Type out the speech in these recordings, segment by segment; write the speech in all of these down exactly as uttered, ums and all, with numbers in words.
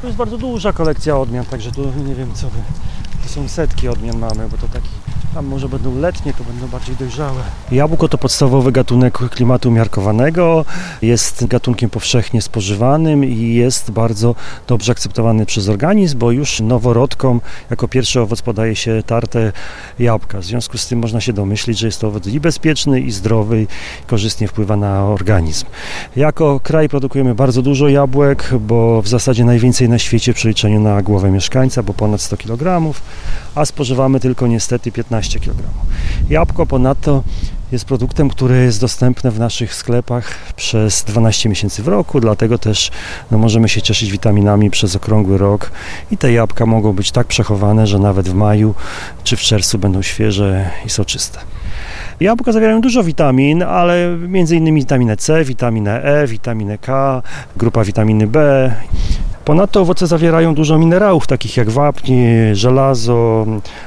To jest bardzo duża kolekcja odmian, także tu nie wiem co wy, to są setki odmian mamy, bo to taki, tam może będą letnie, to będą bardziej dojrzałe. Jabłko to podstawowy gatunek klimatu umiarkowanego, jest gatunkiem powszechnie spożywanym i jest bardzo dobrze akceptowany przez organizm, bo już noworodkom jako pierwszy owoc podaje się tarte jabłka. W związku z tym można się domyślić, że jest to owoc i bezpieczny, i zdrowy, i korzystnie wpływa na organizm. Jako kraj produkujemy bardzo dużo jabłek, bo w zasadzie najwięcej na świecie w przeliczeniu na głowę mieszkańca, bo ponad sto kilogramów, a spożywamy tylko niestety piętnaście kilogramów. Jabłko ponadto jest produktem, który jest dostępny w naszych sklepach przez dwanaście miesięcy w roku, dlatego też no, możemy się cieszyć witaminami przez okrągły rok i te jabłka mogą być tak przechowane, że nawet w maju czy w czerwcu będą świeże i soczyste. Jabłka zawierają dużo witamin, ale między innymi witaminę C, witaminę E, witaminę K, grupa witaminy B. Ponadto owoce zawierają dużo minerałów, takich jak wapń, żelazo,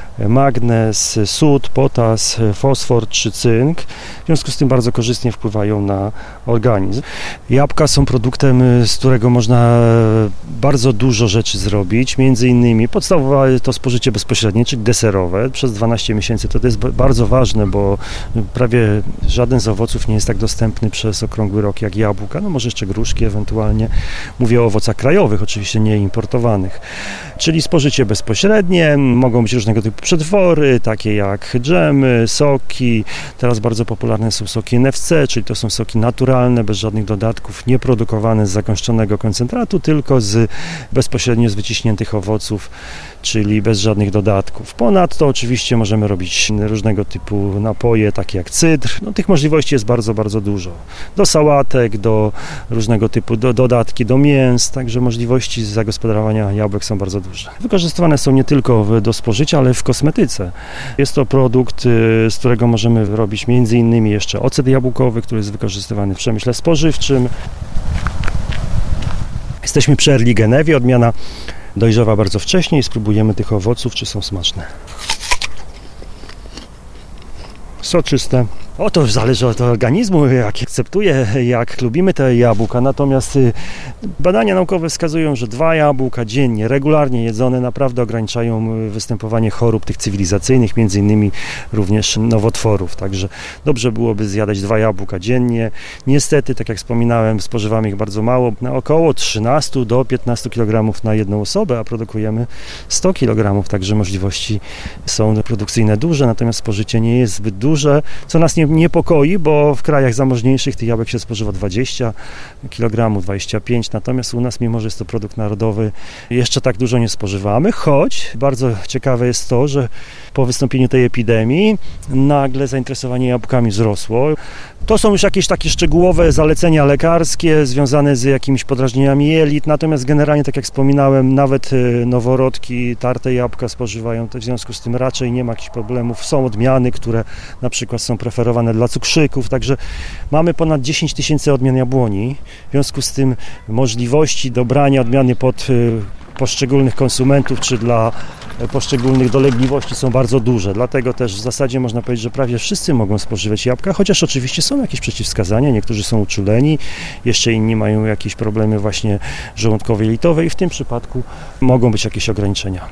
magnez, sód, potas, fosfor czy cynk. W związku z tym bardzo korzystnie wpływają na organizm. Jabłka są produktem, z którego można bardzo dużo rzeczy zrobić. Między innymi podstawowe to spożycie bezpośrednie, czyli deserowe. Przez dwanaście miesięcy to jest bardzo ważne, bo prawie żaden z owoców nie jest tak dostępny przez okrągły rok jak jabłka. No może jeszcze gruszki ewentualnie. Mówię o owocach krajowych, oczywiście nie importowanych. Czyli spożycie bezpośrednie. Mogą być różnego typu przetwory, takie jak dżemy, soki. Teraz bardzo popularne są soki N F C, czyli to są soki naturalne, bez żadnych dodatków, nieprodukowane z zagęszczonego koncentratu, tylko z bezpośrednio z wyciśniętych owoców, czyli bez żadnych dodatków. Ponadto oczywiście możemy robić różnego typu napoje, takie jak cydr. No, tych możliwości jest bardzo, bardzo dużo. Do sałatek, do różnego typu do dodatki, do mięs, także możliwości zagospodarowania jabłek są bardzo duże. Wykorzystywane są nie tylko do spożycia, ale w kosmetyce. Jest to produkt, z którego możemy robić między innymi jeszcze ocet jabłkowy, który jest wykorzystywany w przemyśle spożywczym. Jesteśmy przy Early Genewie, odmiana dojrzewa bardzo wcześnie i spróbujemy tych owoców, czy są smaczne. Soczyste. O, to już zależy od organizmu, jak akceptuje, jak lubimy te jabłka. Natomiast badania naukowe wskazują, że dwa jabłka dziennie, regularnie jedzone, naprawdę ograniczają występowanie chorób tych cywilizacyjnych, między innymi również nowotworów. Także dobrze byłoby zjadać dwa jabłka dziennie. Niestety, tak jak wspominałem, spożywamy ich bardzo mało, na około trzynaście do piętnastu kilogramów na jedną osobę, a produkujemy sto kilogramów, także możliwości są produkcyjne duże, natomiast spożycie nie jest zbyt duże, co nas nie niepokoi, bo w krajach zamożniejszych tych jabłek się spożywa dwadzieścia kilogramów, dwadzieścia pięć, natomiast u nas, mimo że jest to produkt narodowy, jeszcze tak dużo nie spożywamy, choć bardzo ciekawe jest to, że po wystąpieniu tej epidemii nagle zainteresowanie jabłkami wzrosło. To są już jakieś takie szczegółowe zalecenia lekarskie związane z jakimiś podrażnieniami jelit, natomiast generalnie, tak jak wspominałem, nawet noworodki tarte jabłka spożywają, w związku z tym raczej nie ma jakichś problemów. Są odmiany, które na przykład są preferowane dla cukrzyków, także mamy ponad dziesięć tysięcy odmian jabłoni, w związku z tym możliwości dobrania odmiany pod poszczególnych konsumentów czy dla poszczególnych dolegliwości są bardzo duże, dlatego też w zasadzie można powiedzieć, że prawie wszyscy mogą spożywać jabłka, chociaż oczywiście są jakieś przeciwwskazania, niektórzy są uczuleni, jeszcze inni mają jakieś problemy właśnie żołądkowo-jelitowe i w tym przypadku mogą być jakieś ograniczenia.